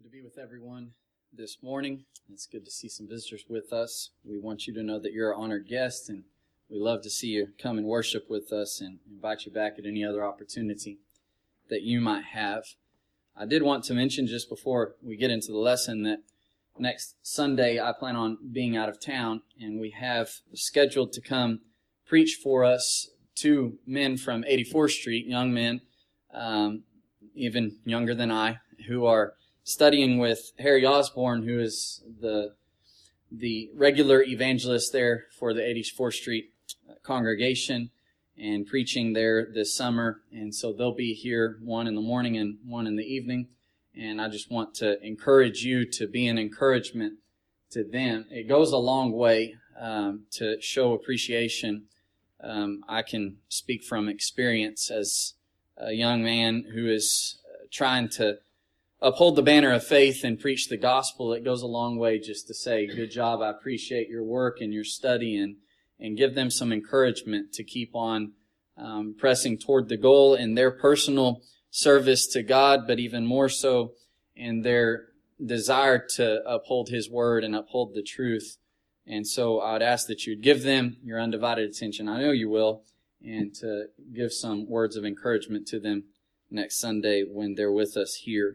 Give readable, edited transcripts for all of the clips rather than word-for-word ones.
good to be with everyone this morning. It's good to see some visitors with us. We want you to know that you're an honored guest, and we love to see you come and worship with us and invite you back at any other opportunity that you might have. I did want to mention just before we get into the lesson that next Sunday I plan on being out of town, and we have scheduled to come preach for us two men from 84th Street, young men, even younger than I, who are studying with Harry Osborne, who is the regular evangelist there for the 84th Street congregation, and preaching there this summer. And so they'll be here, one in the morning and one in the evening. And I just want to encourage you to be an encouragement to them. It goes a long way to show appreciation. I can speak from experience as a young man who is trying to uphold the banner of faith and preach the gospel. It goes a long way just to say, good job, I appreciate your work and your study, and give them some encouragement to keep on pressing toward the goal in their personal service to God, but even more so in their desire to uphold His Word and uphold the truth. And so I would ask that you'd give them your undivided attention. I know you will, and to give some words of encouragement to them next Sunday when they're with us here.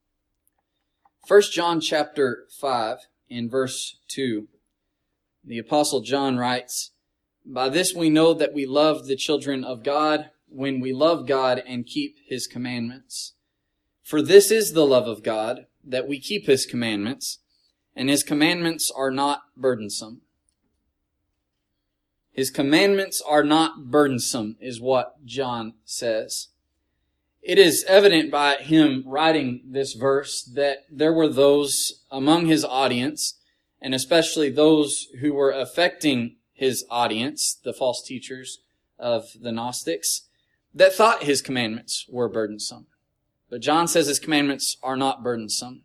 1 John chapter 5 in verse 2, the Apostle John writes, "By this we know that we love the children of God, when we love God and keep His commandments. For this is the love of God, that we keep His commandments, and His commandments are not burdensome." His commandments are not burdensome, is what John says. It is evident by him writing this verse that there were those among his audience, and especially those who were affecting his audience, the false teachers of the Gnostics, that thought his commandments were burdensome. But John says his commandments are not burdensome.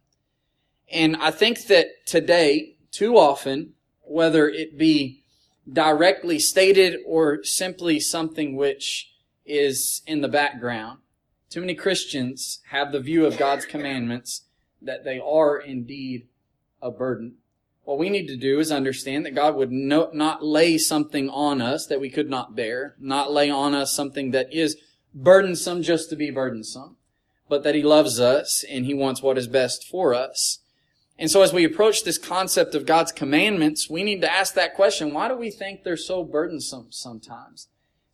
And I think that today, too often, whether it be directly stated or simply something which is in the background, too many Christians have the view of God's commandments that they are indeed a burden. What we need to do is understand that God would not lay something on us that we could not bear, not lay on us something that is burdensome just to be burdensome, but that He loves us and He wants what is best for us. And so as we approach this concept of God's commandments, we need to ask that question, why do we think they're so burdensome sometimes?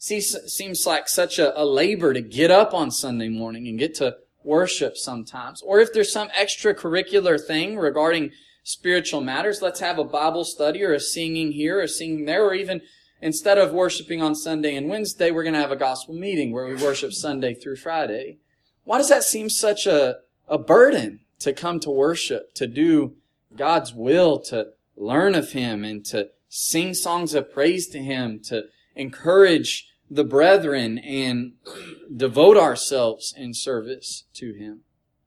Seems like such a labor to get up on Sunday morning and get to worship sometimes. Or if there's some extracurricular thing regarding spiritual matters, let's have a Bible study or a singing here or a singing there, or even instead of worshiping on Sunday and Wednesday, we're going to have a gospel meeting where we worship Sunday through Friday. Why does that seem such a burden to come to worship, to do God's will, to learn of Him and to sing songs of praise to Him, to encourage the brethren and devote ourselves in service to Him?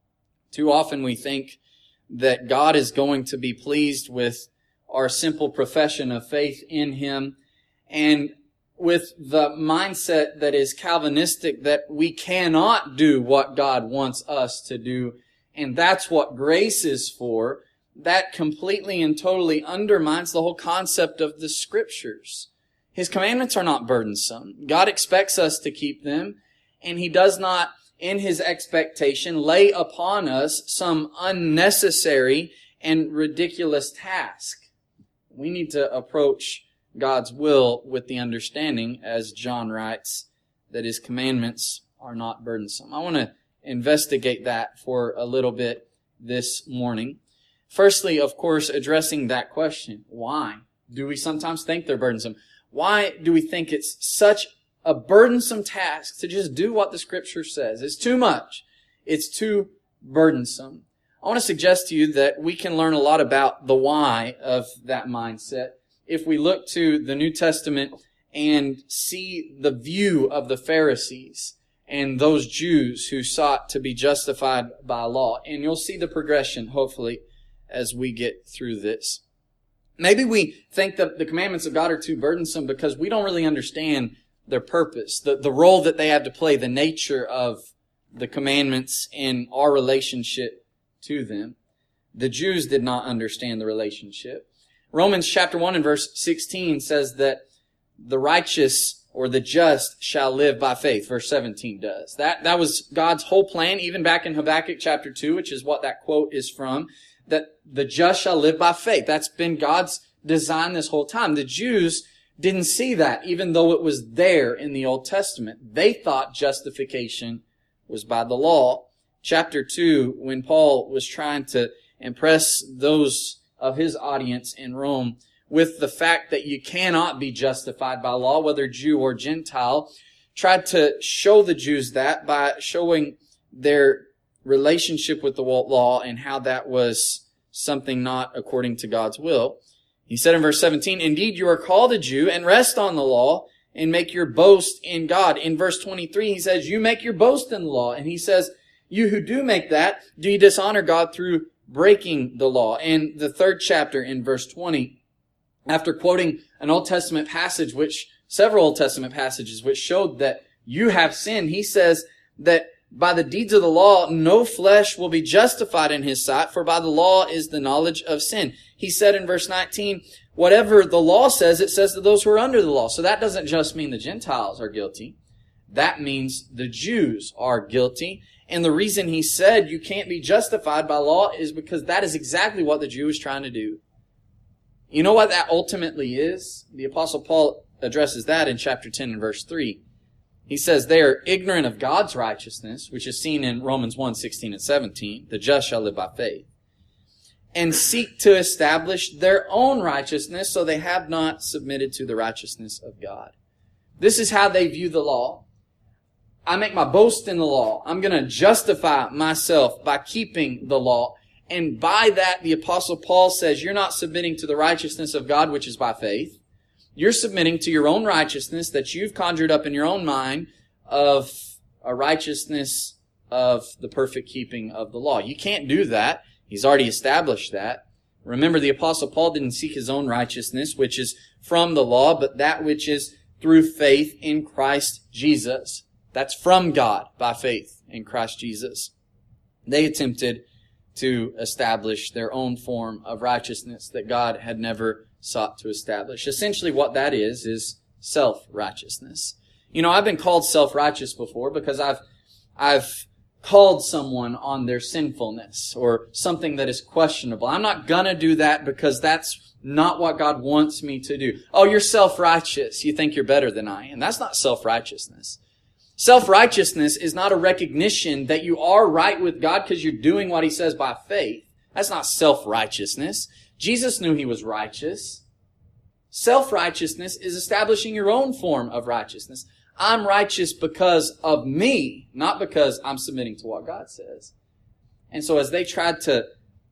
Too often we think that God is going to be pleased with our simple profession of faith in Him, and with the mindset that is Calvinistic that we cannot do what God wants us to do, and that's what grace is for. That completely and totally undermines the whole concept of the Scriptures. His commandments are not burdensome. God expects us to keep them, and He does not, in His expectation, lay upon us some unnecessary and ridiculous task. We need to approach God's will with the understanding, as John writes, that His commandments are not burdensome. I want to investigate that for a little bit this morning. Firstly, of course, addressing that question, why do we sometimes think they're burdensome? Why do we think it's such a burdensome task to just do what the Scripture says? It's too much. It's too burdensome. I want to suggest to you that we can learn a lot about the why of that mindset if we look to the New Testament and see the view of the Pharisees and those Jews who sought to be justified by law. And you'll see the progression, hopefully, as we get through this. Maybe we think that the commandments of God are too burdensome because we don't really understand their purpose, the role that they have to play, the nature of the commandments in our relationship to them. The Jews did not understand the relationship. Romans chapter 1 and verse 16 says that the righteous or the just shall live by faith. Verse 17 does. That was God's whole plan, even back in Habakkuk chapter 2, which is what that quote is from, that the just shall live by faith. That's been God's design this whole time. The Jews didn't see that, even though it was there in the Old Testament. They thought justification was by the law. Chapter 2, when Paul was trying to impress those of his audience in Rome with the fact that you cannot be justified by law, whether Jew or Gentile, tried to show the Jews that by showing their relationship with the law and how that was something not according to God's will. He said in verse 17, "Indeed, you are called a Jew and rest on the law and make your boast in God." In verse 23, he says, "You make your boast in the law." And he says, "You who do make that, do you dishonor God through breaking the law?" And the third chapter in verse 20, after quoting an Old Testament passage, several Old Testament passages, which showed that you have sinned, he says that by the deeds of the law, no flesh will be justified in his sight, for by the law is the knowledge of sin. He said in verse 19, whatever the law says, it says to those who are under the law. So that doesn't just mean the Gentiles are guilty. That means the Jews are guilty. And the reason he said you can't be justified by law is because that is exactly what the Jew is trying to do. You know what that ultimately is? The Apostle Paul addresses that in chapter 10 and verse 3. He says they are ignorant of God's righteousness, which is seen in Romans 1, 16 and 17. The just shall live by faith. And seek to establish their own righteousness, so they have not submitted to the righteousness of God. This is how they view the law. I make my boast in the law. I'm going to justify myself by keeping the law. And by that, the Apostle Paul says, you're not submitting to the righteousness of God, which is by faith. You're submitting to your own righteousness that you've conjured up in your own mind of a righteousness of the perfect keeping of the law. You can't do that. He's already established that. Remember, the Apostle Paul didn't seek his own righteousness, which is from the law, but that which is through faith in Christ Jesus. That's from God by faith in Christ Jesus. They attempted to establish their own form of righteousness that God had never sought to establish. Essentially what that is self-righteousness. You know, I've been called self-righteous before because I've called someone on their sinfulness or something that is questionable. I'm not gonna do that because that's not what God wants me to do. Oh, you're self-righteous. You think you're better than I am. That's not self-righteousness. Self-righteousness is not a recognition that you are right with God because you're doing what He says by faith. That's not self-righteousness. Jesus knew He was righteous. Self-righteousness is establishing your own form of righteousness. I'm righteous because of me, not because I'm submitting to what God says. And so as they tried to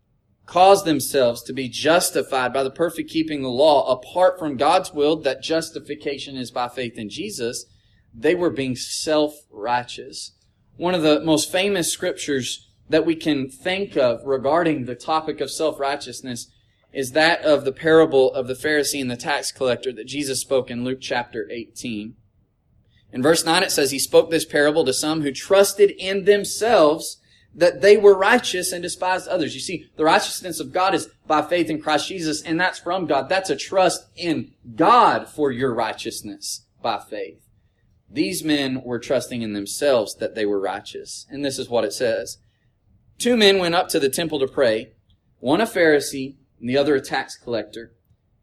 cause themselves to be justified by the perfect keeping of the law apart from God's will, that justification is by faith in Jesus, they were being self-righteous. One of the most famous scriptures that we can think of regarding the topic of self-righteousness is that of the parable of the Pharisee and the tax collector that Jesus spoke in Luke chapter 18. In verse 9 it says, He spoke this parable to some who trusted in themselves that they were righteous and despised others. You see, the righteousness of God is by faith in Christ Jesus, and that's from God. That's a trust in God for your righteousness by faith. These men were trusting in themselves that they were righteous. And this is what it says. 2 men went up to the temple to pray, one a Pharisee and the other a tax collector.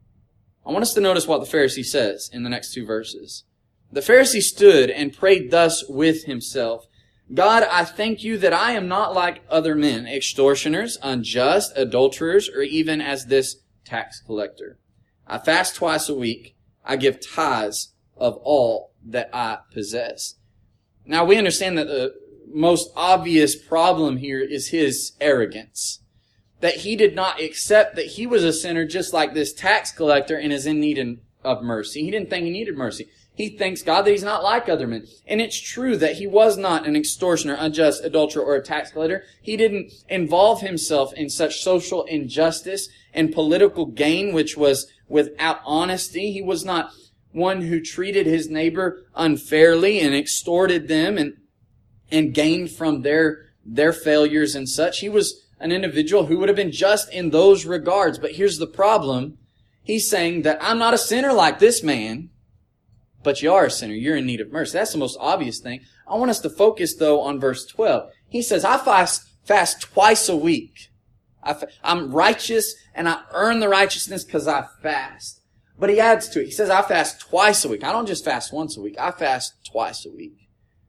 I want us to notice what the Pharisee says in the next 2 verses. The Pharisee stood and prayed thus with himself, God, I thank you that I am not like other men, extortioners, unjust, adulterers, or even as this tax collector. I fast twice a week. I give tithes of all that I possess. Now we understand that the most obvious problem here is his arrogance. That he did not accept that he was a sinner just like this tax collector and is in need of mercy. He didn't think he needed mercy. He thanks God that he's not like other men. And it's true that he was not an extortioner, unjust, adulterer, or a tax collector. He didn't involve himself in such social injustice and political gain which was without honesty. He was not one who treated his neighbor unfairly and extorted them and gained from their failures and such. He was an individual who would have been just in those regards. But here's the problem. He's saying that I'm not a sinner like this man, but you are a sinner. You're in need of mercy. That's the most obvious thing. I want us to focus, though, on verse 12. He says, I fast twice a week. I'm righteous, and I earn the righteousness because I fast. But he adds to it. He says, I fast twice a week. I don't just fast once a week. I fast twice a week.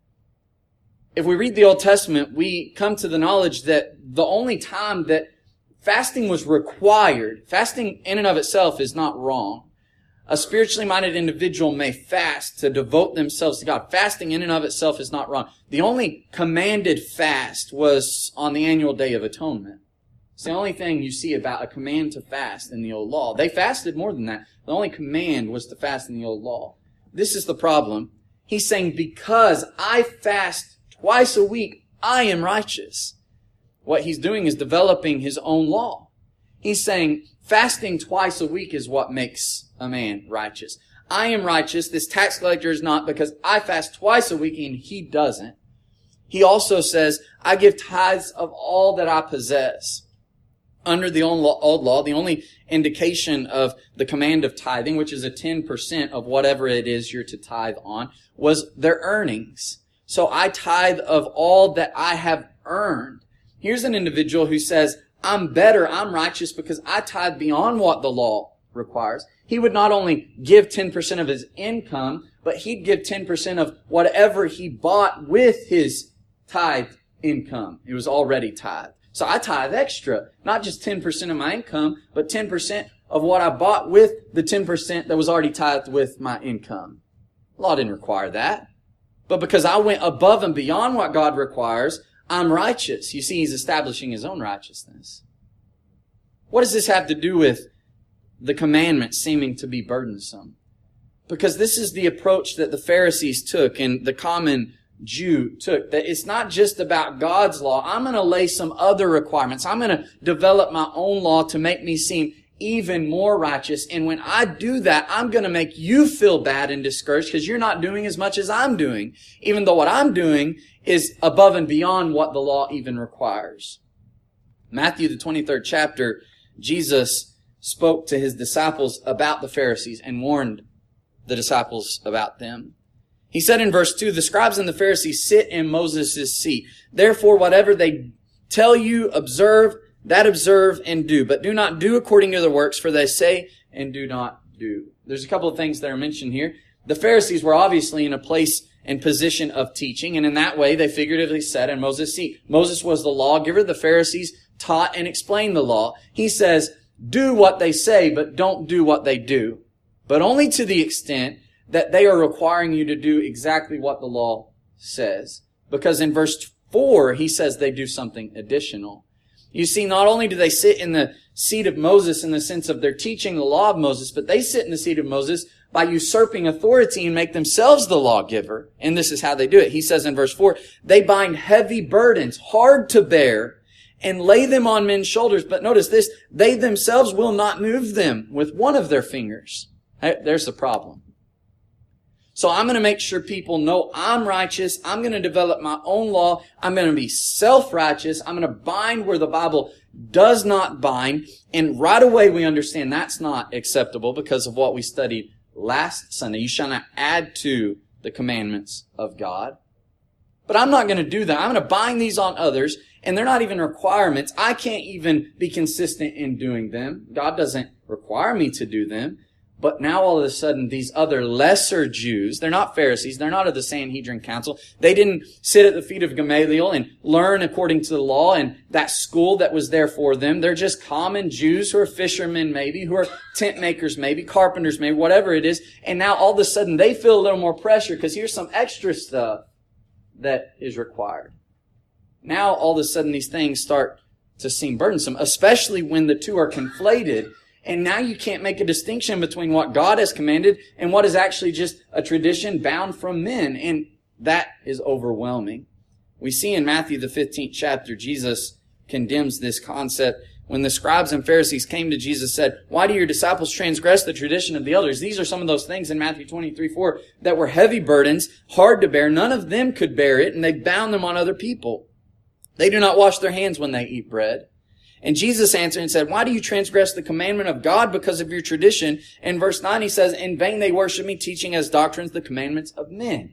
If we read the Old Testament, we come to the knowledge that the only time that fasting was required, fasting in and of itself is not wrong. A spiritually minded individual may fast to devote themselves to God. Fasting in and of itself is not wrong. The only commanded fast was on the annual Day of Atonement. It's the only thing you see about a command to fast in the Old Law. They fasted more than that. The only command was to fast in the Old Law. This is the problem. He's saying, because I fast twice a week, I am righteous. What he's doing is developing his own law. He's saying, fasting twice a week is what makes a man righteous. I am righteous. This tax collector is not, because I fast twice a week and he doesn't. He also says, I give tithes of all that I possess. Under the old law, the only indication of the command of tithing, which is a 10% of whatever it is you're to tithe on, was their earnings. So I tithe of all that I have earned. Here's an individual who says, I'm better, I'm righteous because I tithe beyond what the law requires. He would not only give 10% of his income, but he'd give 10% of whatever he bought with his tithe income. It was already tithed. So I tithe extra, not just 10% of my income, but 10% of what I bought with the 10% that was already tithed with my income. The law didn't require that. But because I went above and beyond what God requires, I'm righteous. You see, he's establishing his own righteousness. What does this have to do with the commandment seeming to be burdensome? Because this is the approach that the Pharisees took and the common Jew took. That it's not just about God's law. I'm going to lay some other requirements. I'm going to develop my own law to make me seem even more righteous. And when I do that, I'm going to make you feel bad and discouraged because you're not doing as much as I'm doing, even though what I'm doing is above and beyond what the law even requires. Matthew, the 23rd chapter, Jesus spoke to his disciples about the Pharisees and warned the disciples about them. He said in verse 2, the scribes and the Pharisees sit in Moses' seat. Therefore, whatever they tell you, observe and do. But do not do according to their works, for they say and do not do. There's a couple of things that are mentioned here. The Pharisees were obviously in a place and position of teaching, and in that way they figuratively sat in Moses' seat. Moses was the lawgiver. The Pharisees taught and explained the law. He says, do what they say, but don't do what they do. But only to the extent that they are requiring you to do exactly what the law says. Because in verse 4, he says they do something additional. You see, not only do they sit in the seat of Moses in the sense of they're teaching the law of Moses, but they sit in the seat of Moses by usurping authority and make themselves the lawgiver. And this is how they do it. He says in verse 4, they bind heavy burdens, hard to bear, and lay them on men's shoulders. But notice this, they themselves will not move them with one of their fingers. There's the problem. So I'm going to make sure people know I'm righteous. I'm going to develop my own law. I'm going to be self-righteous. I'm going to bind where the Bible does not bind. And right away we understand that's not acceptable because of what we studied last Sunday. You shall not add to the commandments of God. But I'm not going to do that. I'm going to bind these on others, and they're not even requirements. I can't even be consistent in doing them. God doesn't require me to do them. But now all of a sudden, these other lesser Jews, they're not Pharisees, they're not of the Sanhedrin Council. They didn't sit at the feet of Gamaliel and learn according to the law and that school that was there for them. They're just common Jews who are fishermen maybe, who are tent makers maybe, carpenters maybe, whatever it is. And now all of a sudden they feel a little more pressure because here's some extra stuff that is required. Now all of a sudden these things start to seem burdensome, especially when the two are conflated. And now you can't make a distinction between what God has commanded and what is actually just a tradition bound from men. And that is overwhelming. We see in Matthew the 15th chapter, Jesus condemns this concept. When the scribes and Pharisees came to Jesus and said, why do your disciples transgress the tradition of the elders? These are some of those things in Matthew 23:4 that were heavy burdens, hard to bear. None of them could bear it, and they bound them on other people. They do not wash their hands when they eat bread. And Jesus answered and said, why do you transgress the commandment of God because of your tradition? In verse 9 he says, in vain they worship me, teaching as doctrines the commandments of men.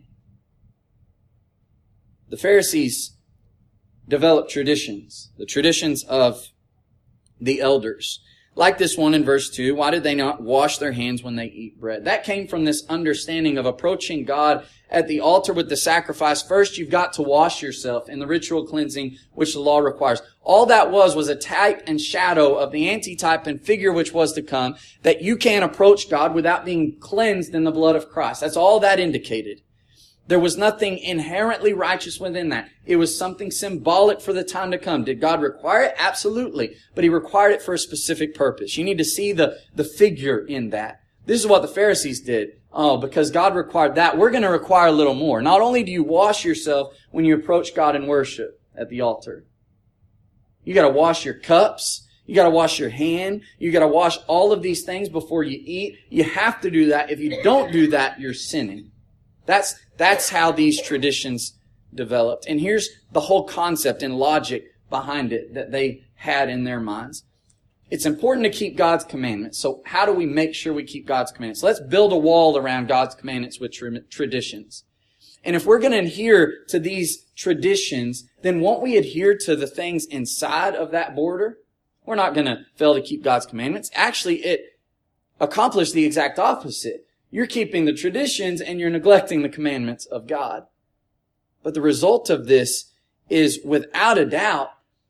The Pharisees developed traditions, the traditions of the elders. Like this one in verse 2, why did they not wash their hands when they eat bread? That came from this understanding of approaching God at the altar with the sacrifice. First, you've got to wash yourself in the ritual cleansing which the law requires. All that was a type and shadow of the antitype and figure which was to come, that you can't approach God without being cleansed in the blood of Christ. That's all that indicated. There was nothing inherently righteous within that. It was something symbolic for the time to come. Did God require it? Absolutely. But He required it for a specific purpose. You need to see the figure in that. This is what the Pharisees did. Oh, because God required that, we're going to require a little more. Not only do you wash yourself when you approach God in worship at the altar, you got to wash your cups. You got to wash your hand. You got to wash all of these things before you eat. You have to do that. If you don't do that, you're sinning. That's how these traditions developed. And here's the whole concept and logic behind it that they had in their minds. It's important to keep God's commandments. So how do we make sure we keep God's commandments? Let's build a wall around God's commandments with traditions. And if we're going to adhere to these traditions, then won't we adhere to the things inside of that border? We're not going to fail to keep God's commandments. Actually, it accomplished the exact opposite. You're keeping the traditions and you're neglecting the commandments of God. But the result of this is, without a doubt,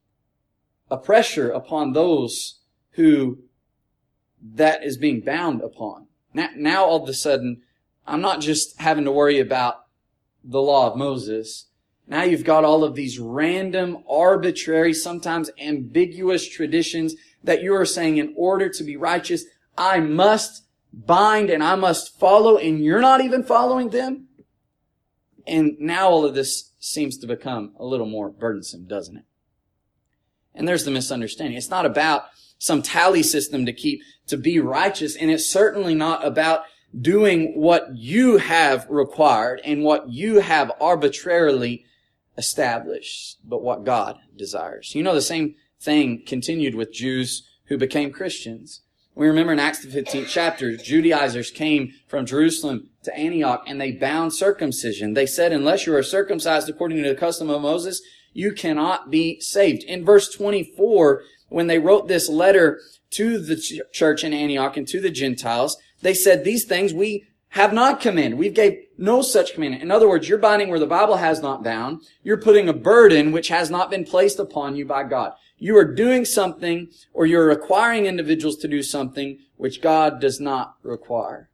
a pressure upon those who that is being bound upon. Now all of a sudden, I'm not just having to worry about the law of Moses. Now you've got all of these random, arbitrary, sometimes ambiguous traditions that you are saying, in order to be righteous, I must bind and I must follow, and you're not even following them. And now all of this seems to become a little more burdensome, doesn't it? And there's the misunderstanding. It's not about some tally system to keep to be righteous, and it's certainly not about doing what you have required and what you have arbitrarily established, but what God desires. You know, the same thing continued with Jews who became Christians. We remember in Acts the 15th chapter, Judaizers came from Jerusalem to Antioch and they bound circumcision. They said, unless you are circumcised according to the custom of Moses, you cannot be saved. In verse 24, when they wrote this letter to the church in Antioch and to the Gentiles, they said, these things we have not commanded. We gave no such commandment. In other words, you're binding where the Bible has not bound. You're putting a burden which has not been placed upon you by God. You are doing something, or you're requiring individuals to do something which God does not require.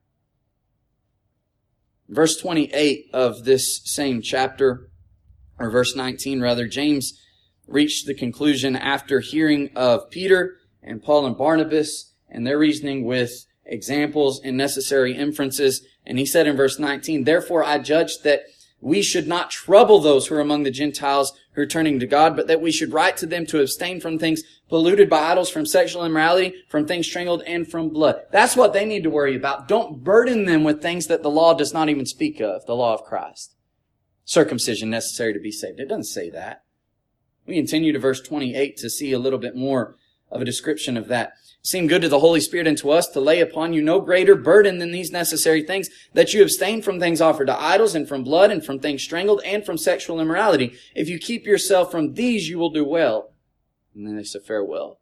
Verse 28 of this same chapter, or verse 19 rather, James reached the conclusion after hearing of Peter and Paul and Barnabas and their reasoning with examples and necessary inferences. And he said in verse 19, therefore I judge that we should not trouble those who are among the Gentiles who are turning to God, but that we should write to them to abstain from things polluted by idols, from sexual immorality, from things strangled, and from blood. That's what they need to worry about. Don't burden them with things that the law does not even speak of, the law of Christ. Circumcision necessary to be saved. It doesn't say that. We continue to verse 28 to see a little bit more of a description of that. It seemed good to the Holy Spirit and to us to lay upon you no greater burden than these necessary things, that you abstain from things offered to idols, and from blood, and from things strangled, and from sexual immorality. If you keep yourself from these, you will do well. And then they say farewell.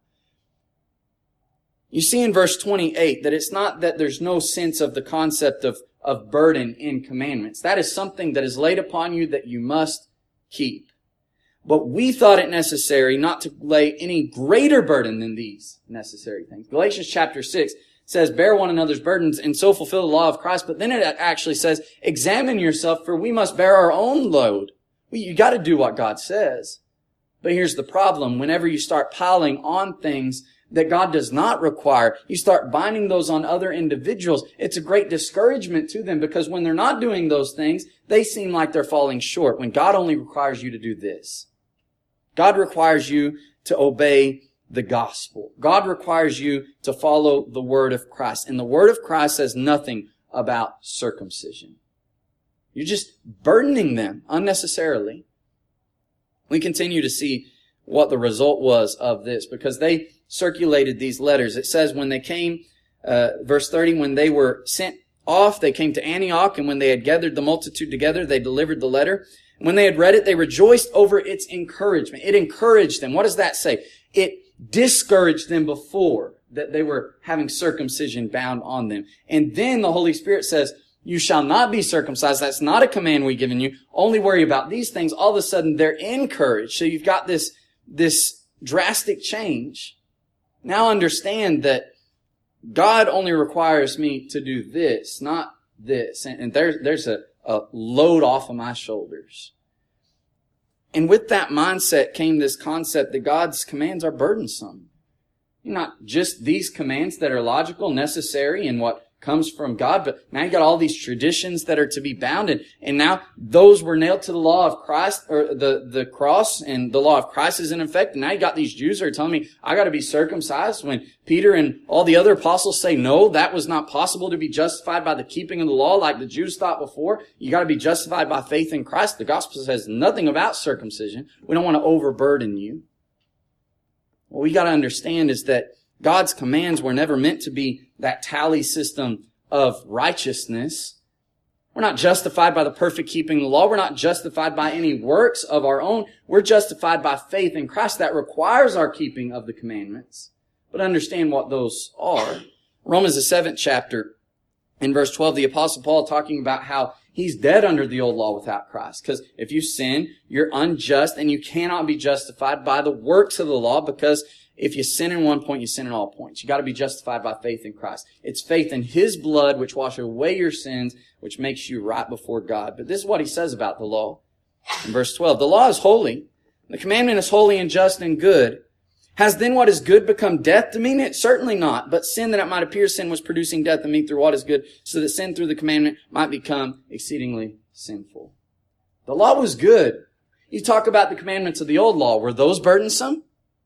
You see in verse 28 that it's not that there's no sense of the concept of burden in commandments. That is something that is laid upon you that you must keep. But we thought it necessary not to lay any greater burden than these necessary things. Galatians chapter 6 says, bear one another's burdens and so fulfill the law of Christ. But then it actually says, examine yourself, for we must bear our own load. You got to do what God says. But here's the problem. Whenever you start piling on things that God does not require, you start binding those on other individuals. It's a great discouragement to them, because when they're not doing those things, they seem like they're falling short, when God only requires you to do this. God requires you to obey the gospel. God requires you to follow the word of Christ. And the word of Christ says nothing about circumcision. You're just burdening them unnecessarily. We continue to see what the result was of this, because they circulated these letters. It says when they came, verse 30, when they were sent off, they came to Antioch, and when they had gathered the multitude together, they delivered the letter. When they had read it, they rejoiced over its encouragement. It encouraged them. What does that say? It discouraged them before that they were having circumcision bound on them. And then the Holy Spirit says, you shall not be circumcised. That's not a command we've given you. Only worry about these things. All of a sudden, they're encouraged. So you've got this drastic change. Now understand that God only requires me to do this, not this. And there's a load off of my shoulders. And with that mindset came this concept that God's commands are burdensome. Not just these commands that are logical, necessary, and what comes from God, but now you got all these traditions that are to be bound, and now those were nailed to the law of Christ, or the cross, and the law of Christ is in effect, and now you got these Jews who are telling me I got to be circumcised when Peter and all the other apostles say no, that was not possible to be justified by the keeping of the law like the Jews thought before. You got to be justified by faith in Christ. The gospel says nothing about circumcision. We don't want to overburden you. What we got to understand is that God's commands were never meant to be that tally system of righteousness. We're not justified by the perfect keeping of the law. We're not justified by any works of our own. We're justified by faith in Christ. That requires our keeping of the commandments. But understand what those are. Romans, the 7th chapter, in verse 12, the Apostle Paul talking about how he's dead under the old law without Christ. Because if you sin, you're unjust, and you cannot be justified by the works of the law, because if you sin in one point, you sin in all points. You got to be justified by faith in Christ. It's faith in His blood which washes away your sins, which makes you right before God. But this is what he says about the law. In verse 12, the law is holy. The commandment is holy and just and good. Has then what is good become death to me? Certainly not. But sin, that it might appear sin, was producing death in me through what is good, so that sin through the commandment might become exceedingly sinful. The law was good. You talk about the commandments of the old law. Were those burdensome?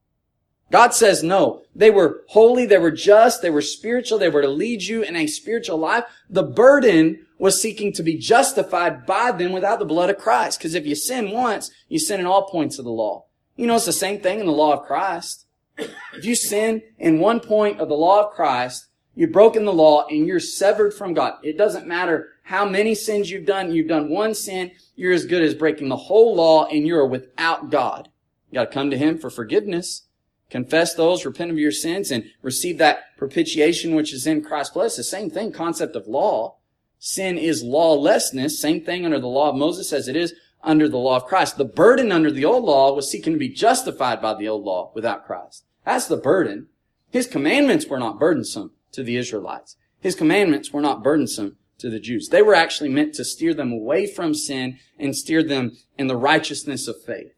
God says no. They were holy, they were just, they were spiritual, they were to lead you in a spiritual life. The burden was seeking to be justified by them without the blood of Christ. Because if you sin once, you sin in all points of the law. You know, it's the same thing in the law of Christ. If you sin in one point of the law of Christ, you've broken the law and you're severed from God. It doesn't matter how many sins you've done one sin, you're as good as breaking the whole law and you're without God. You got to come to Him for forgiveness. Confess those, repent of your sins, and receive that propitiation which is in Christ's blood. It's the same thing, concept of law. Sin is lawlessness. Same thing under the law of Moses as it is under the law of Christ. The burden under the old law was seeking to be justified by the old law without Christ. That's the burden. His commandments were not burdensome to the Israelites. His commandments were not burdensome to the Jews. They were actually meant to steer them away from sin and steer them in the righteousness of faith.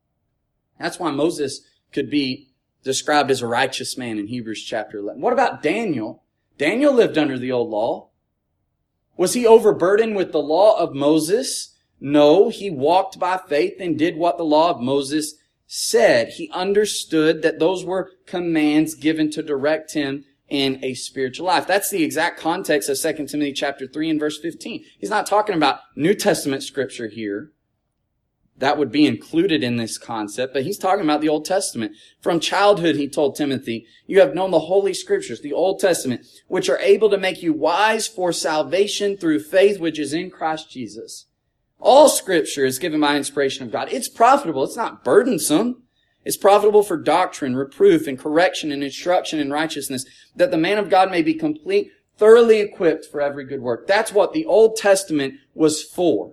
That's why Moses could be described as a righteous man in Hebrews chapter 11. What about Daniel? Daniel lived under the old law. Was he overburdened with the law of Moses? No, he walked by faith and did what the law of Moses said. He understood that those were commands given to direct him in a spiritual life. That's the exact context of 2 Timothy chapter 3 and verse 15. He's not talking about New Testament scripture here. That would be included in this concept, but he's talking about the Old Testament. From childhood, he told Timothy, you have known the Holy Scriptures, the Old Testament, which are able to make you wise for salvation through faith which is in Christ Jesus. All Scripture is given by inspiration of God. It's profitable. It's not burdensome. It's profitable for doctrine, reproof, and correction, and instruction in righteousness, that the man of God may be complete, thoroughly equipped for every good work. That's what the Old Testament was for.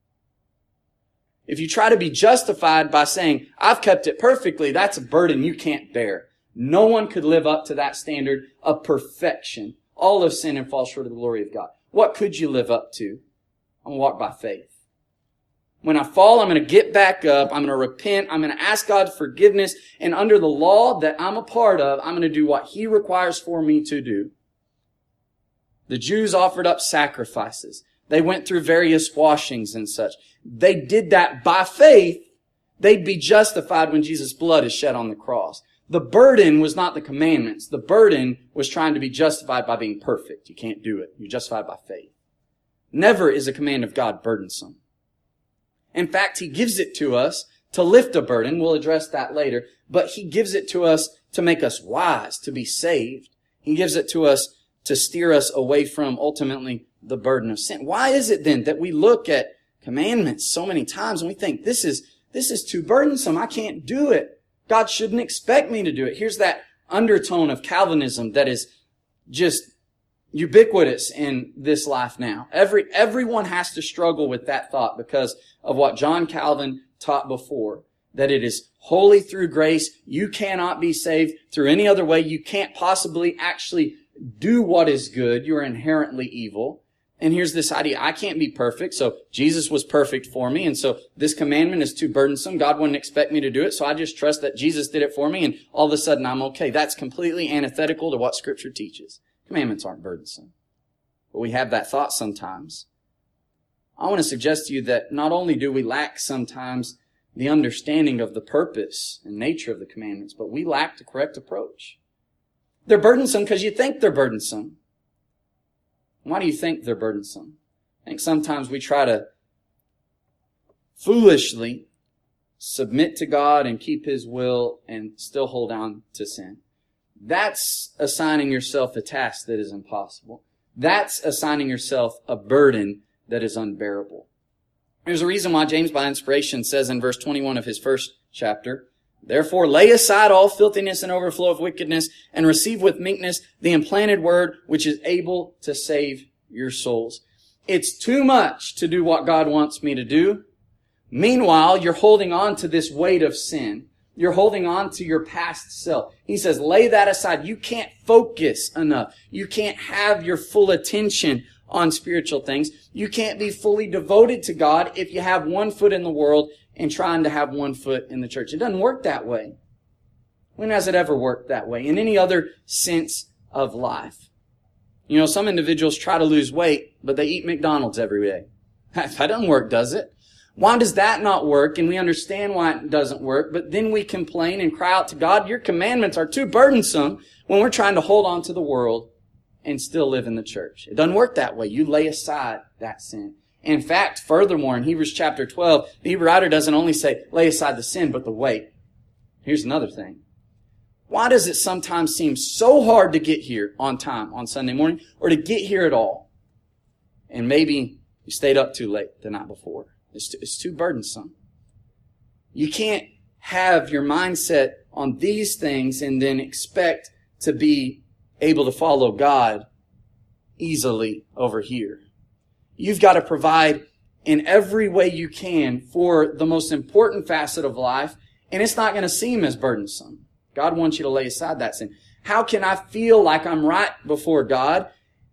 If you try to be justified by saying, I've kept it perfectly, that's a burden you can't bear. No one could live up to that standard of perfection. All of sin and fall short of the glory of God. What could you live up to? I'm going to walk by faith. When I fall, I'm going to get back up. I'm going to repent. I'm going to ask God forgiveness. And under the law that I'm a part of, I'm going to do what He requires for me to do. The Jews offered up sacrifices. They went through various washings and such. They did that by faith. They'd be justified when Jesus' blood is shed on the cross. The burden was not the commandments. The burden was trying to be justified by being perfect. You can't do it. You're justified by faith. Never is a command of God burdensome. In fact, He gives it to us to lift a burden. We'll address that later. But He gives it to us to make us wise, to be saved. He gives it to us to steer us away from, ultimately, the burden of sin. Why is it then that we look at commandments so many times and we think, this is too burdensome. I can't do it. God shouldn't expect me to do it. Here's that undertone of Calvinism that is just ubiquitous in this life now. Everyone has to struggle with that thought because of what John Calvin taught before, that it is wholly through grace. You cannot be saved through any other way. You can't possibly actually do what is good. You're inherently evil. And here's this idea, I can't be perfect, so Jesus was perfect for me, and so this commandment is too burdensome. God wouldn't expect me to do it, so I just trust that Jesus did it for me, and all of a sudden I'm okay. That's completely antithetical to what Scripture teaches. Commandments aren't burdensome. But we have that thought sometimes. I want to suggest to you that not only do we lack sometimes the understanding of the purpose and nature of the commandments, but we lack the correct approach. They're burdensome because you think they're burdensome. Why do you think they're burdensome? I think sometimes we try to foolishly submit to God and keep His will and still hold on to sin. That's assigning yourself a task that is impossible. That's assigning yourself a burden that is unbearable. There's a reason why James, by inspiration, says in verse 21 of his first chapter, "Therefore lay aside all filthiness and overflow of wickedness, and receive with meekness the implanted word, which is able to save your souls." It's too much to do what God wants me to do. Meanwhile, you're holding on to this weight of sin. You're holding on to your past self. He says, lay that aside. You can't focus enough. You can't have your full attention on spiritual things. You can't be fully devoted to God if you have one foot in the world and trying to have one foot in the church. It doesn't work that way. When has it ever worked that way? In any other sense of life. You know, some individuals try to lose weight, but they eat McDonald's every day. That doesn't work, does it? Why does that not work? And we understand why it doesn't work, but then we complain and cry out to God, your commandments are too burdensome, when we're trying to hold on to the world and still live in the church. It doesn't work that way. You lay aside that sin. In fact, furthermore, in Hebrews chapter 12, the Hebrew writer doesn't only say, lay aside the sin, but the weight. Here's another thing. Why does it sometimes seem so hard to get here on time on Sunday morning, or to get here at all? And maybe you stayed up too late the night before. It's too burdensome. You can't have your mindset on these things and then expect to be able to follow God easily over here. You've got to provide in every way you can for the most important facet of life, and it's not going to seem as burdensome. God wants you to lay aside that sin. How can I feel like I'm right before God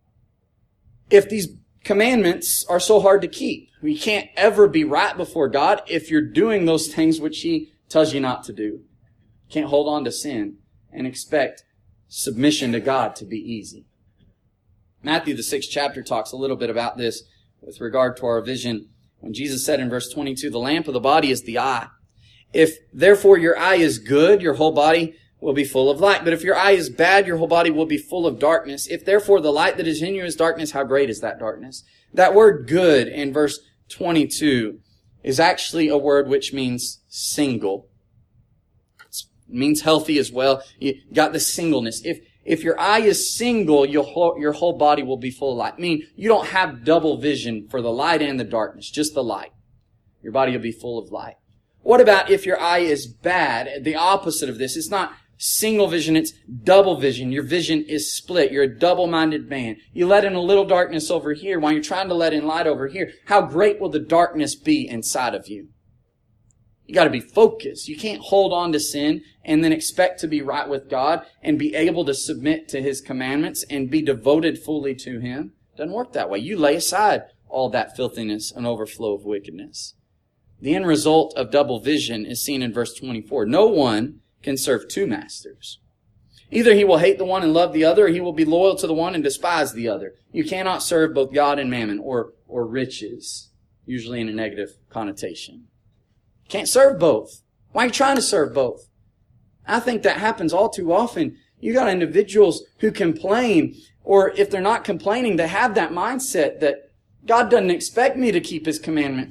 if these commandments are so hard to keep? You can't ever be right before God if you're doing those things which He tells you not to do. You can't hold on to sin and expect submission to God to be easy. Matthew, the 6th chapter, talks a little bit about this with regard to our vision. When Jesus said in verse 22, the lamp of the body is the eye. If therefore your eye is good, your whole body will be full of light. But if your eye is bad, your whole body will be full of darkness. If therefore the light that is in you is darkness, how great is that darkness? That word good in verse 22 is actually a word which means single. It means healthy as well. You got the singleness. If your eye is single, your whole body will be full of light. I mean, you don't have double vision for the light and the darkness, just the light. Your body will be full of light. What about if your eye is bad? The opposite of this. It's not single vision, it's double vision. Your vision is split. You're a double-minded man. You let in a little darkness over here while you're trying to let in light over here. How great will the darkness be inside of you? You got to be focused. You can't hold on to sin and then expect to be right with God and be able to submit to His commandments and be devoted fully to Him. It doesn't work that way. You lay aside all that filthiness and overflow of wickedness. The end result of double vision is seen in verse 24. No one can serve two masters. Either he will hate the one and love the other, or he will be loyal to the one and despise the other. You cannot serve both God and mammon, or riches, usually in a negative connotation. Can't serve both. Why are you trying to serve both? I think that happens all too often. You got individuals who complain, or if they're not complaining, they have that mindset that God doesn't expect me to keep His commandments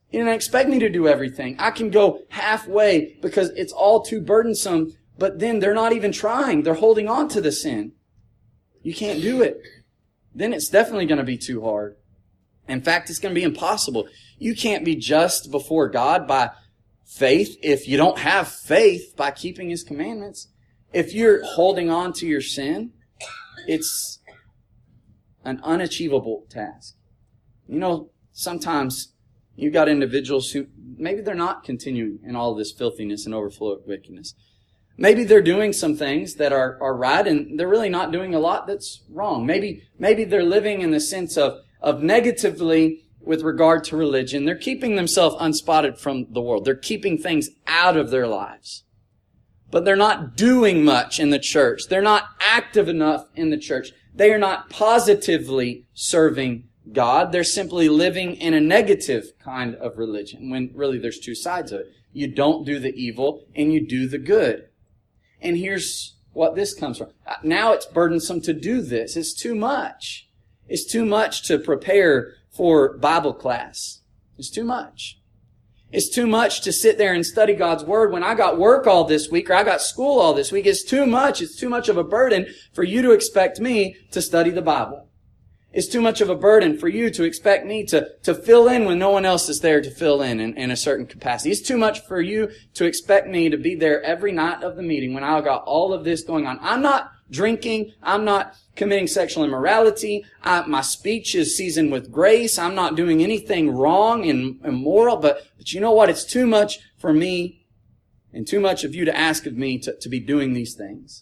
He didn't expect me to do everything. I can go halfway because it's all too burdensome, but then they're not even trying. They're holding on to the sin. You can't do it. Then it's definitely going to be too hard. In fact, it's going to be impossible. You can't be just before God by faith if you don't have faith by keeping His commandments. If you're holding on to your sin, it's an unachievable task. You know, sometimes you've got individuals who maybe they're not continuing in all this filthiness and overflow of wickedness. Maybe they're doing some things that are right, and they're really not doing a lot that's wrong. Maybe they're living in the sense of negatively with regard to religion. They're keeping themselves unspotted from the world. They're keeping things out of their lives. But they're not doing much in the church. They're not active enough in the church. They are not positively serving God. They're simply living in a negative kind of religion, when really there's two sides of it. You don't do the evil and you do the good. And here's what this comes from. Now it's burdensome to do this. It's too much. It's too much to prepare for Bible class. It's too much. It's too much to sit there and study God's Word when I got work all this week or I got school all this week. It's too much. It's too much of a burden for you to expect me to study the Bible. It's too much of a burden for you to expect me to fill in when no one else is there to fill in a certain capacity. It's too much for you to expect me to be there every night of the meeting when I've got all of this going on. I'm not drinking. I'm not committing sexual immorality. My speech is seasoned with grace. I'm not doing anything wrong and immoral. But you know what? It's too much for me and too much of you to ask of me to be doing these things.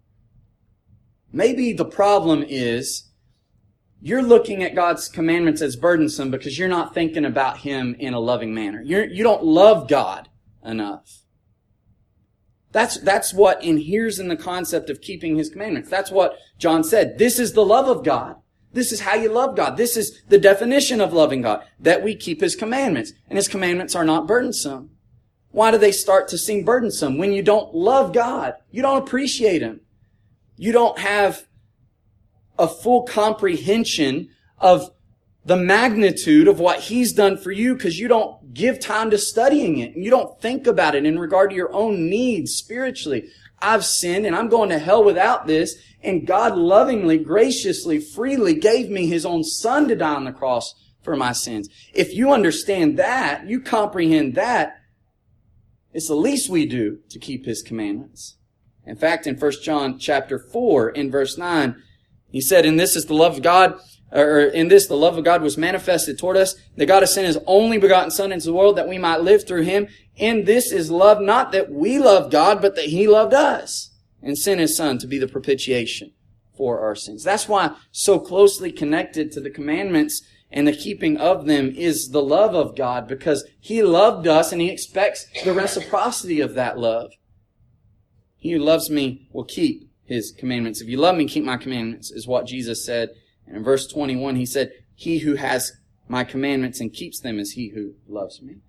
Maybe the problem is you're looking at God's commandments as burdensome because you're not thinking about Him in a loving manner. You don't love God enough. That's what inheres in the concept of keeping His commandments. That's what John said. This is the love of God. This is how you love God. This is the definition of loving God, that we keep His commandments. And His commandments are not burdensome. Why do they start to seem burdensome? When you don't love God, you don't appreciate Him. You don't have a full comprehension of the magnitude of what He's done for you because you don't give time to studying it. And you don't think about it in regard to your own needs spiritually. I've sinned and I'm going to hell without this. And God lovingly, graciously, freely gave me His own Son to die on the cross for my sins. If you understand that, you comprehend that, it's the least we do to keep His commandments. In fact, in 1 John chapter 4, in verse 9, he said, in this the love of God was manifested toward us, that God has sent His only begotten Son into the world that we might live through Him. In this is love, not that we love God, but that He loved us and sent His Son to be the propitiation for our sins. That's why so closely connected to the commandments and the keeping of them is the love of God, because He loved us and He expects the reciprocity of that love. He who loves me will keep His commandments. If you love me, keep my commandments, is what Jesus said. And in verse 21, He said, he who has my commandments and keeps them is he who loves me.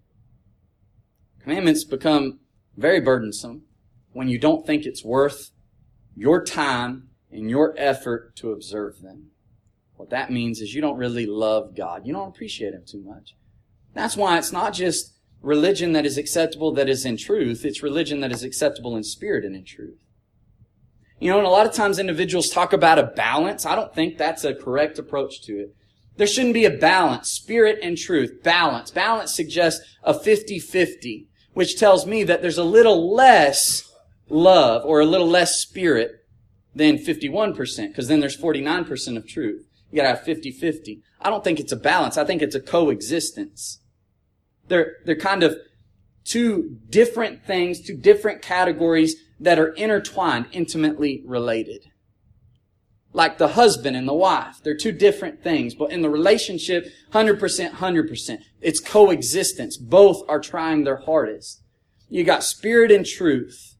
Commandments become very burdensome when you don't think it's worth your time and your effort to observe them. What that means is you don't really love God. You don't appreciate Him too much. That's why it's not just religion that is acceptable that is in truth. It's religion that is acceptable in spirit and in truth. You know, and a lot of times individuals talk about a balance. I don't think that's a correct approach to it. There shouldn't be a balance, spirit and truth, balance. Balance suggests a 50-50, which tells me that there's a little less love or a little less spirit than 51%, because then there's 49% of truth. You gotta have 50-50. I don't think it's a balance. I think it's a coexistence. They're kind of two different things, two different categories that are intertwined, intimately related. Like the husband and the wife. They're two different things, but in the relationship, 100%. It's coexistence. Both are trying their hardest. You got spirit and truth.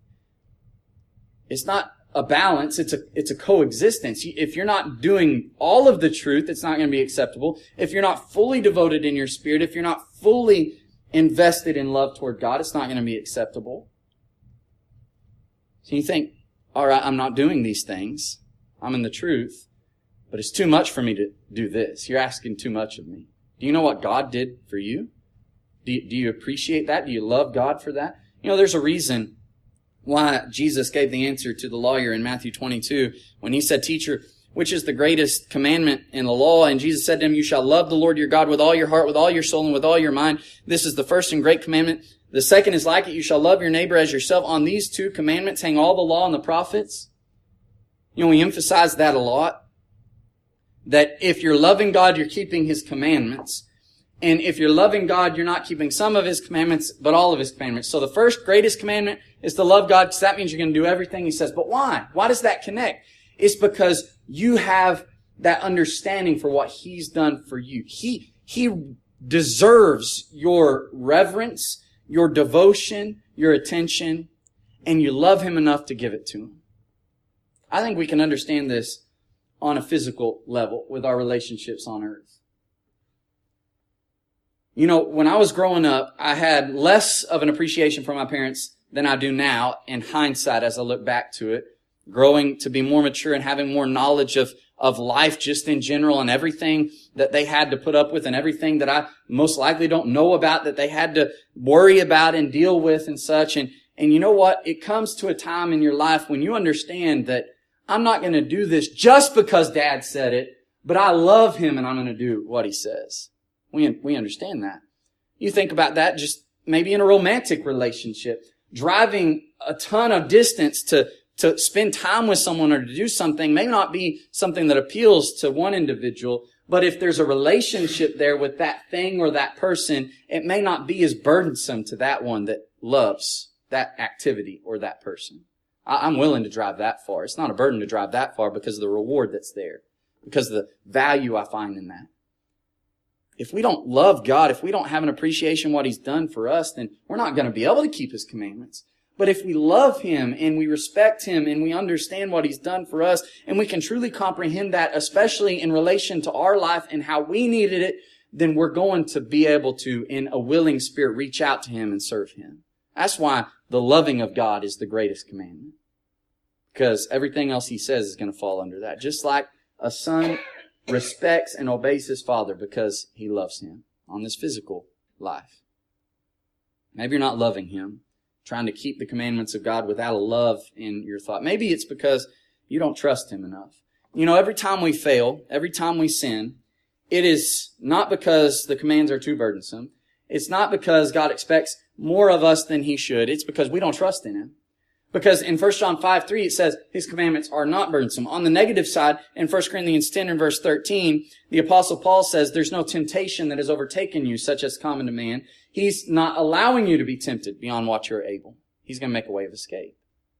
It's not a balance, it's a coexistence. If you're not doing all of the truth, it's not going to be acceptable. If you're not fully devoted in your spirit, if you're not fully invested in love toward God, it's not going to be acceptable. So you think, all right, I'm not doing these things. I'm in the truth, but it's too much for me to do this. You're asking too much of me. Do you know what God did for you? Do you appreciate that? Do you love God for that? You know, there's a reason why Jesus gave the answer to the lawyer in Matthew 22 when he said, "Teacher, which is the greatest commandment in the law?" And Jesus said to him, "You shall love the Lord your God with all your heart, with all your soul, and with all your mind. This is the first and great commandment. The second is like it. You shall love your neighbor as yourself. On these two commandments hang all the law and the prophets." You know, we emphasize that a lot. That if you're loving God, you're keeping His commandments. And if you're loving God, you're not keeping some of His commandments, but all of His commandments. So the first greatest commandment is to love God, because that means you're going to do everything He says. But why? Why does that connect? It's because you have that understanding for what He's done for you. He deserves your reverence, your devotion, your attention, and you love Him enough to give it to Him. I think we can understand this on a physical level with our relationships on earth. You know, when I was growing up, I had less of an appreciation for my parents than I do now in hindsight as I look back to it. Growing to be more mature and having more knowledge of life just in general and everything that they had to put up with and everything that I most likely don't know about that they had to worry about and deal with and such. And you know what? It comes to a time in your life when you understand that I'm not going to do this just because Dad said it, but I love him and I'm going to do what he says. We understand that. You think about that just maybe in a romantic relationship. Driving a ton of distance to spend time with someone or to do something may not be something that appeals to one individual, but if there's a relationship there with that thing or that person, it may not be as burdensome to that one that loves that activity or that person. I'm willing to drive that far. It's not a burden to drive that far because of the reward that's there, because of the value I find in that. If we don't love God, if we don't have an appreciation of what He's done for us, then we're not going to be able to keep His commandments. But if we love Him and we respect Him and we understand what He's done for us and we can truly comprehend that, especially in relation to our life and how we needed it, then we're going to be able to, in a willing spirit, reach out to Him and serve Him. That's why the loving of God is the greatest commandment. Because everything else He says is going to fall under that. Just like a son respects and obeys his father because he loves him on this physical life. Maybe you're not loving Him, trying to keep the commandments of God without a love in your thought. Maybe it's because you don't trust Him enough. You know, every time we fail, every time we sin, it is not because the commands are too burdensome. It's not because God expects more of us than He should. It's because we don't trust in Him. Because in 1 John 5:3 it says His commandments are not burdensome. On the negative side, in 1 Corinthians 10 and verse 13, the Apostle Paul says there's no temptation that has overtaken you, such as common to man. He's not allowing you to be tempted beyond what you're able. He's going to make a way of escape.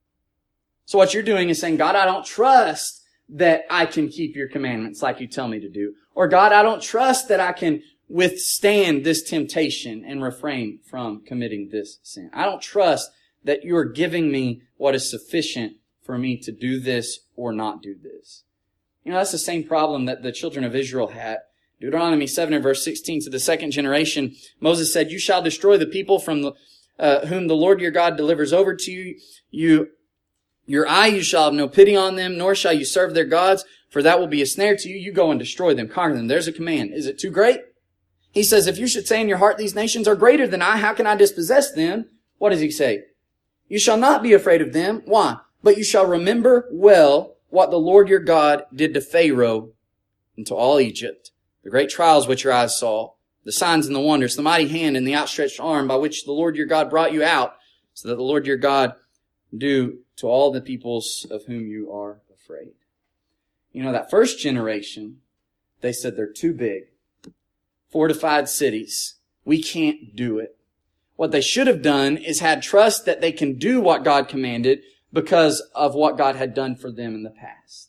So what you're doing is saying, God, I don't trust that I can keep your commandments like you tell me to do. Or God, I don't trust that I can withstand this temptation and refrain from committing this sin. I don't trust that you are giving me what is sufficient for me to do this or not do this. You know, that's the same problem that the children of Israel had. Deuteronomy 7 and verse 16, to the second generation, Moses said, "You shall destroy the people from whom the Lord your God delivers over to you. Your eye you shall have no pity on them, nor shall you serve their gods, for that will be a snare to you. You go and destroy them, conquer them." There's a command. Is it too great? He says, if you should say in your heart, these nations are greater than I, how can I dispossess them? What does he say? You shall not be afraid of them. Why? But you shall remember well what the Lord your God did to Pharaoh and to all Egypt, the great trials which your eyes saw, the signs and the wonders, the mighty hand and the outstretched arm by which the Lord your God brought you out, so that the Lord your God do to all the peoples of whom you are afraid. You know, that first generation, they said they're too big. Fortified cities. We can't do it. What they should have done is had trust that they can do what God commanded because of what God had done for them in the past.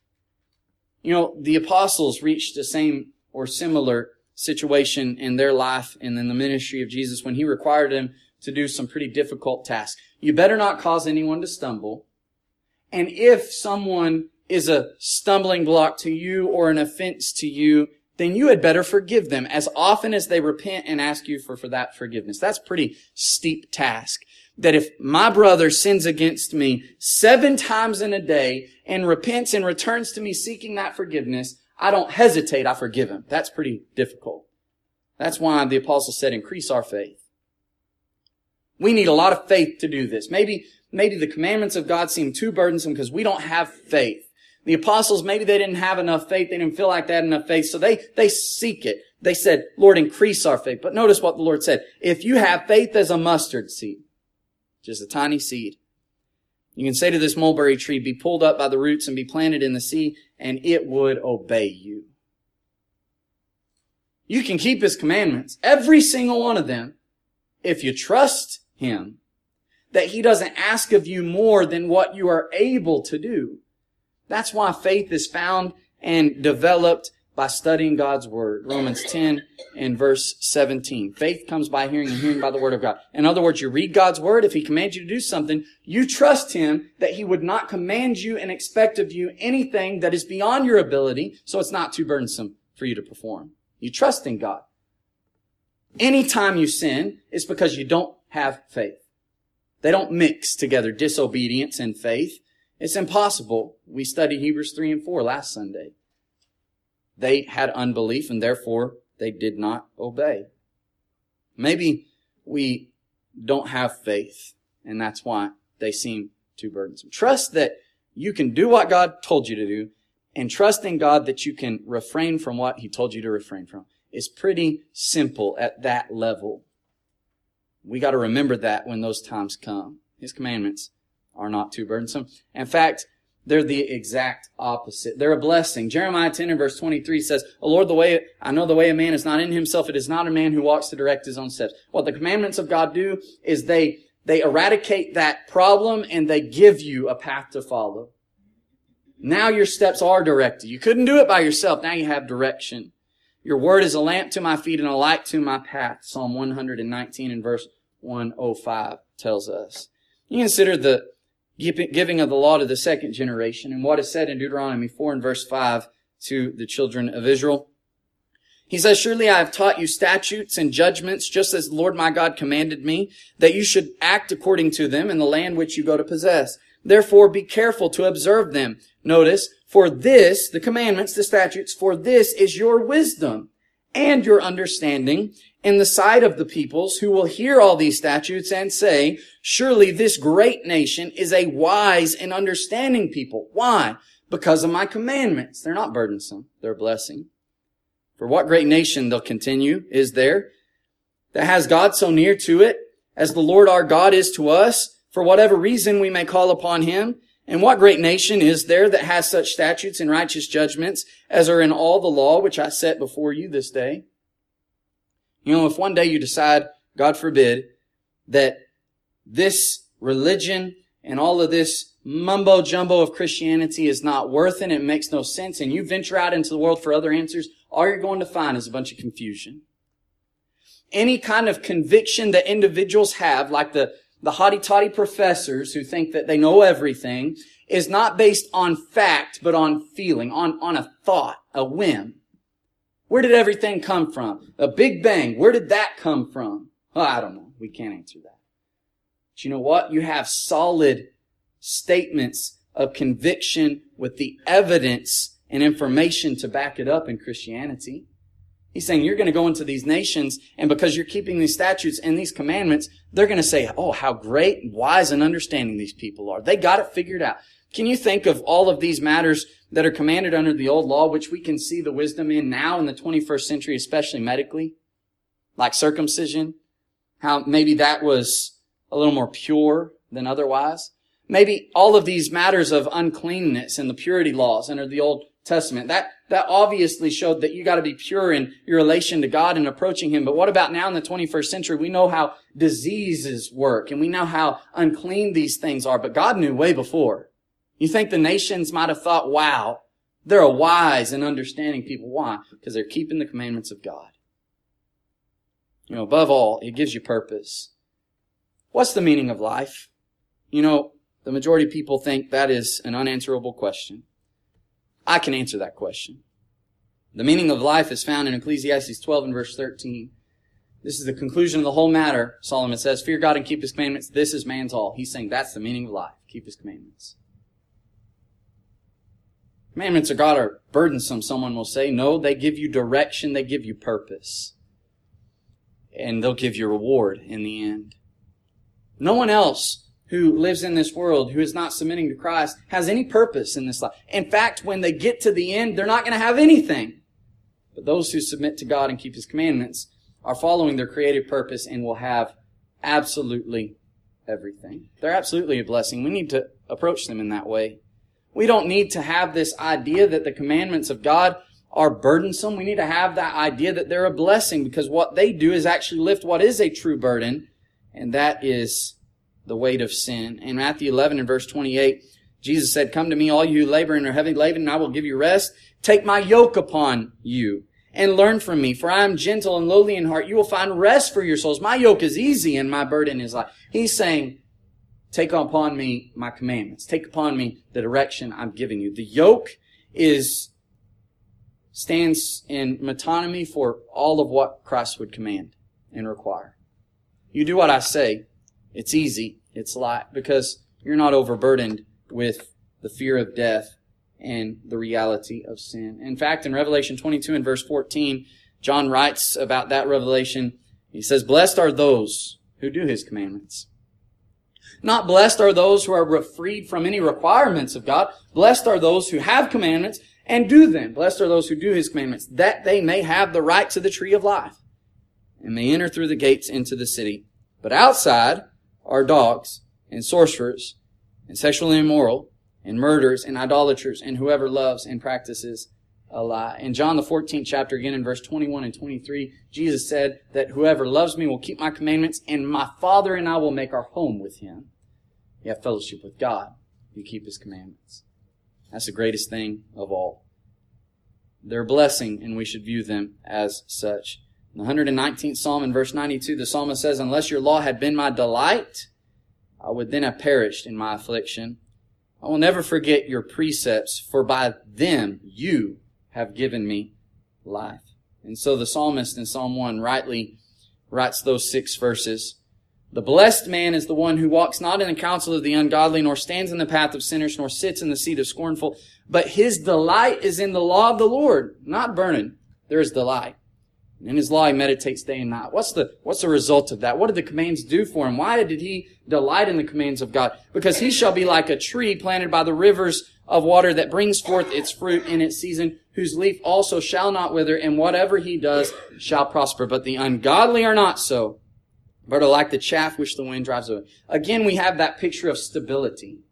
You know, the apostles reached the same or similar situation in their life and in the ministry of Jesus when He required them to do some pretty difficult tasks. You better not cause anyone to stumble. And if someone is a stumbling block to you or an offense to you, then you had better forgive them as often as they repent and ask you for that forgiveness. That's a pretty steep task. That if my brother sins against me 7 times in a day and repents and returns to me seeking that forgiveness, I don't hesitate, I forgive him. That's pretty difficult. That's why the apostle said, increase our faith. We need a lot of faith to do this. Maybe the commandments of God seem too burdensome because we don't have faith. The apostles, maybe they didn't have enough faith. They didn't feel like they had enough faith. So they seek it. They said, Lord, increase our faith. But notice what the Lord said. If you have faith as a mustard seed, just a tiny seed, you can say to this mulberry tree, be pulled up by the roots and be planted in the sea, and it would obey you. You can keep His commandments, every single one of them, if you trust Him, that He doesn't ask of you more than what you are able to do. That's why faith is found and developed by studying God's Word. Romans 10 and verse 17. Faith comes by hearing and hearing by the Word of God. In other words, you read God's Word. If He commands you to do something, you trust Him that He would not command you and expect of you anything that is beyond your ability, so it's not too burdensome for you to perform. You trust in God. Anytime you sin, it's because you don't have faith. They don't mix together disobedience and faith. It's impossible. We studied Hebrews 3 and 4 last Sunday. They had unbelief and therefore they did not obey. Maybe we don't have faith and that's why they seem too burdensome. Trust that you can do what God told you to do and trust in God that you can refrain from what He told you to refrain from. It's pretty simple at that level. We got to remember that when those times come. His commandments are not too burdensome. In fact, they're the exact opposite. They're a blessing. Jeremiah 10 and verse 23 says, O Lord, I know the way of man is not in himself. It is not a man who walks to direct his own steps. What the commandments of God do is they eradicate that problem and they give you a path to follow. Now your steps are directed. You couldn't do it by yourself. Now you have direction. Your word is a lamp to my feet and a light to my path. Psalm 119 and verse 105 tells us. You consider the giving of the law to the second generation and what is said in Deuteronomy 4 and verse 5 to the children of Israel. He says, surely I have taught you statutes and judgments, just as the Lord my God commanded me, that you should act according to them in the land which you go to possess. Therefore be careful to observe them. Notice, for this, the commandments, the statutes, for this is your wisdom and your understanding in the sight of the peoples who will hear all these statutes and say, surely this great nation is a wise and understanding people. Why? Because of my commandments. They're not burdensome. They're a blessing. For what great nation, they'll continue, is there that has God so near to it as the Lord our God is to us, for whatever reason we may call upon Him? And what great nation is there that has such statutes and righteous judgments as are in all the law which I set before you this day? You know, if one day you decide, God forbid, that this religion and all of this mumbo-jumbo of Christianity is not worth it, it makes no sense, and you venture out into the world for other answers, all you're going to find is a bunch of confusion. Any kind of conviction that individuals have, like the haughty-toddy professors who think that they know everything, is not based on fact, but on feeling, on a thought, a whim. Where did everything come from? A Big Bang. Where did that come from? Oh, I don't know. We can't answer that. But you know what? You have solid statements of conviction with the evidence and information to back it up in Christianity. He's saying you're going to go into these nations, and because you're keeping these statutes and these commandments, they're going to say, oh, how great, wise, and understanding these people are. They got it figured out. Can you think of all of these matters that are commanded under the old law, which we can see the wisdom in now in the 21st century, especially medically? Like circumcision, how maybe that was a little more pure than otherwise. Maybe all of these matters of uncleanness and the purity laws under the Old Testament, that obviously showed that you got to be pure in your relation to God and approaching Him. But what about now in the 21st century? We know how diseases work and we know how unclean these things are, but God knew way before. You think the nations might have thought, wow, they're a wise and understanding people. Why? Because they're keeping the commandments of God. You know, above all, it gives you purpose. What's the meaning of life? You know, the majority of people think that is an unanswerable question. I can answer that question. The meaning of life is found in Ecclesiastes 12 and verse 13. This is the conclusion of the whole matter. Solomon says, fear God and keep His commandments. This is man's all. He's saying that's the meaning of life. Keep His commandments. Commandments of God are burdensome, someone will say. No, they give you direction. They give you purpose. and they'll give you a reward in the end. No one else who lives in this world, who is not submitting to Christ, has any purpose in this life. In fact, when they get to the end, they're not going to have anything. But those who submit to God and keep His commandments are following their creative purpose and will have absolutely everything. They're absolutely a blessing. We need to approach them in that way. We don't need to have this idea that the commandments of God are burdensome. We need to have that idea that they're a blessing, because what they do is actually lift what is a true burden, and that is the weight of sin. In Matthew 11 and verse 28, Jesus said, "Come to me, all you who labor and are heavy laden, and I will give you rest. Take my yoke upon you and learn from me, for I am gentle and lowly in heart. You will find rest for your souls. My yoke is easy and my burden is light." He's saying, take upon me my commandments. Take upon me the direction I'm giving you. The yoke stands in metonymy for all of what Christ would command and require. You do what I say. It's easy. It's light, because you're not overburdened with the fear of death and the reality of sin. In fact, in Revelation 22 and verse 14, John writes about that revelation. He says, "Blessed are those who do His commandments." Not blessed are those who are freed from any requirements of God. Blessed are those who have commandments and do them. Blessed are those who do His commandments, that they may have the right to the tree of life and may enter through the gates into the city. But outside are dogs and sorcerers and sexually immoral and murderers and idolaters and whoever loves and practices a lie. In John the 14th chapter, again in verse 21 and 23, Jesus said that whoever loves me will keep my commandments, and my Father and I will make our home with him. You have fellowship with God. You keep His commandments. That's the greatest thing of all. They're a blessing, and we should view them as such. In the 119th Psalm in verse 92, the psalmist says, "Unless your law had been my delight, I would then have perished in my affliction. I will never forget your precepts, for by them you have given me life." And so the psalmist in Psalm 1 rightly writes those 6 verses. "The blessed man is the one who walks not in the counsel of the ungodly, nor stands in the path of sinners, nor sits in the seat of scornful, but his delight is in the law of the Lord." Not burning. There is delight. In His law He meditates day and night. What's the result of that? What did the commands do for him? Why did he delight in the commands of God? "Because he shall be like a tree planted by the rivers of water that brings forth its fruit in its season, whose leaf also shall not wither, and whatever he does shall prosper. But the ungodly are not so, but are like the chaff which the wind drives away." Again, we have that picture of stability.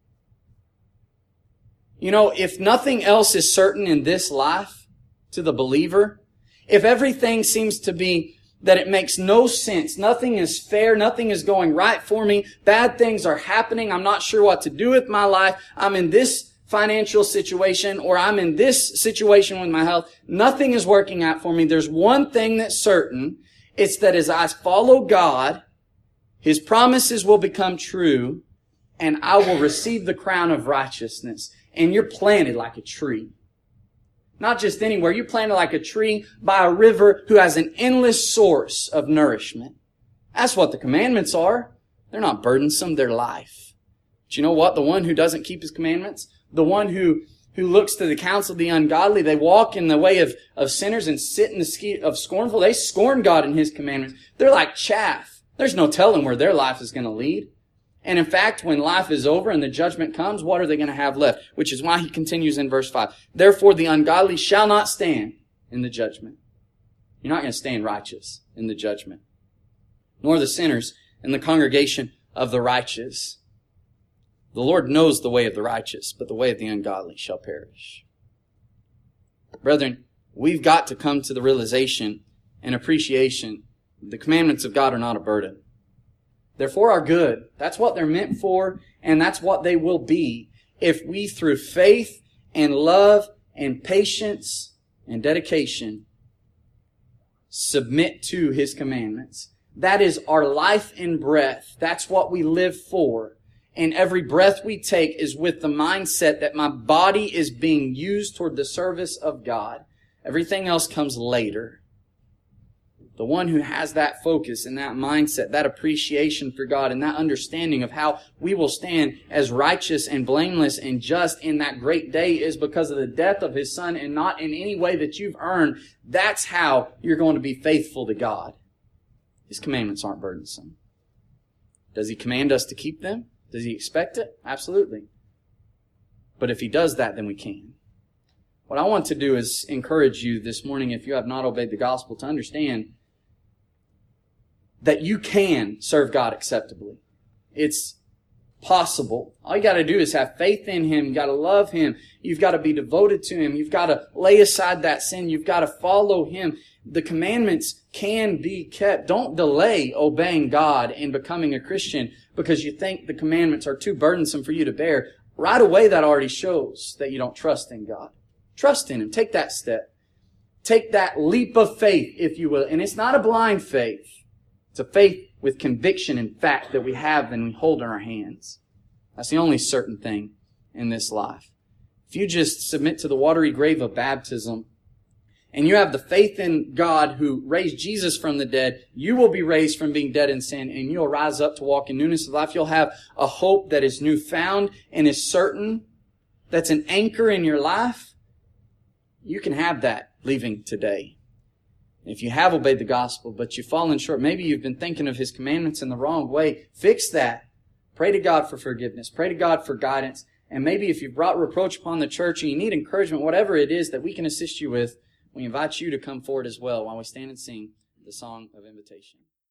You know, if nothing else is certain in this life to the believer, if everything seems to be that it makes no sense, nothing is fair, nothing is going right for me, bad things are happening, I'm not sure what to do with my life, I'm in this financial situation, or I'm in this situation with my health, nothing is working out for me, there's one thing that's certain, it's that as I follow God, His promises will become true, and I will receive the crown of righteousness. And you're planted like a tree. Not just anywhere. You're planted like a tree by a river who has an endless source of nourishment. That's what the commandments are. They're not burdensome. They're life. But you know what? The one who doesn't keep His commandments, the one who looks to the counsel of the ungodly, they walk in the way of sinners and sit in the seat of scornful. They scorn God and His commandments. They're like chaff. There's no telling where their life is going to lead. And in fact, when life is over and the judgment comes, what are they going to have left? Which is why he continues in verse 5. "Therefore the ungodly shall not stand in the judgment." You're not going to stand righteous in the judgment. "Nor the sinners in the congregation of the righteous. The Lord knows the way of the righteous, but the way of the ungodly shall perish." Brethren, we've got to come to the realization and appreciation the commandments of God are not a burden. They're for our good. That's what they're meant for, and that's what they will be if we, through faith and love and patience and dedication, submit to His commandments. That is our life and breath. That's what we live for. And every breath we take is with the mindset that my body is being used toward the service of God. Everything else comes later. The one who has that focus and that mindset, that appreciation for God and that understanding of how we will stand as righteous and blameless and just in that great day is because of the death of His Son and not in any way that you've earned. That's how you're going to be faithful to God. His commandments aren't burdensome. Does He command us to keep them? Does He expect it? Absolutely. But if He does that, then we can. What I want to do is encourage you this morning, if you have not obeyed the gospel, to understand that you can serve God acceptably. It's possible. All you got to do is have faith in Him. You got to love Him. You've got to be devoted to Him. You've got to lay aside that sin. You've got to follow Him. The commandments can be kept. Don't delay obeying God and becoming a Christian because you think the commandments are too burdensome for you to bear. Right away, that already shows that you don't trust in God. Trust in Him. Take that step. Take that leap of faith, if you will. And it's not a blind faith. It's a faith with conviction and fact that we have and we hold in our hands. That's the only certain thing in this life. If you just submit to the watery grave of baptism and you have the faith in God who raised Jesus from the dead, you will be raised from being dead in sin and you'll rise up to walk in newness of life. You'll have a hope that is newfound and is certain. That's an anchor in your life. You can have that leaving today. If you have obeyed the gospel, but you've fallen short, maybe you've been thinking of His commandments in the wrong way, fix that. Pray to God for forgiveness. Pray to God for guidance. And maybe if you've brought reproach upon the church and you need encouragement, whatever it is that we can assist you with, we invite you to come forward as well while we stand and sing the song of invitation.